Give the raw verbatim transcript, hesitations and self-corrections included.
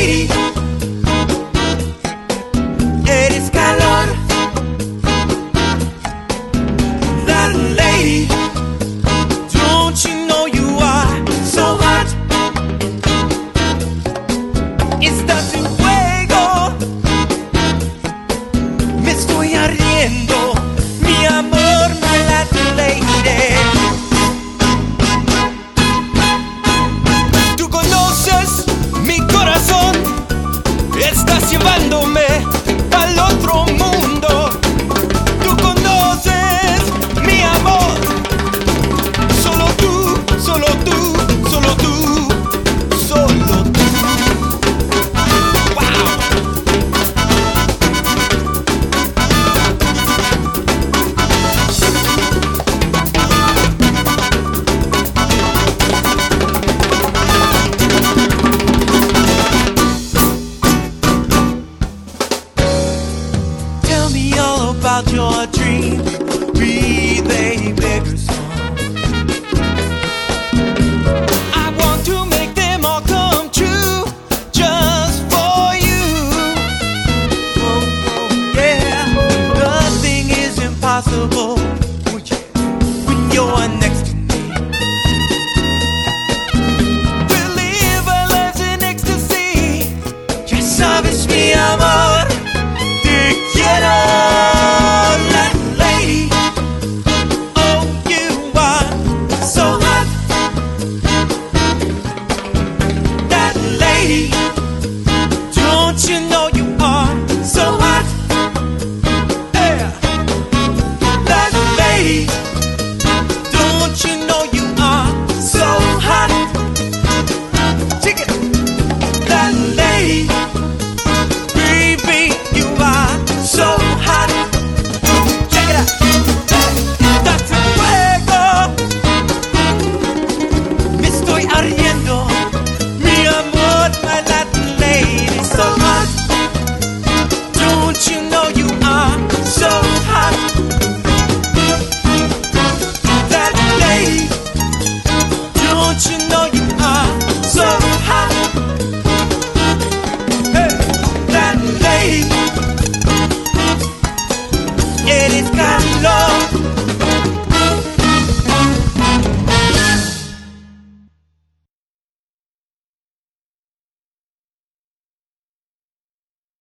lady, eres calor. That lady, don't you know you are so hot? Estás en fuego, me estoy ardiendo, mi amor, my Latin lady. Tú conoces mi corazón, estás llevándome al otro mundo. Tú conoces mi amor, solo tú, solo tú, solo tú, solo tú. Tell me all about your dream. Breathe a bigger song. I want to make them all come true, just for you. Oh, oh, yeah. Nothing is impossible, oh, yeah, when you're next to me. We'll live our lives in ecstasy. Ya sabes, mi amor, te quiero. That lady, oh, you are so hot. That lady, don't you know you are so hot? Yeah. That lady, don't you know you are so hot? Check it. That lady, baby, you are so hot. Check it out. That's el fuego. Me estoy ardiendo, mi amor, my Latin lady, so hot. Don't you know you are so hot? That lady, don't you know you are so hot? Hey, that lady, eres calor.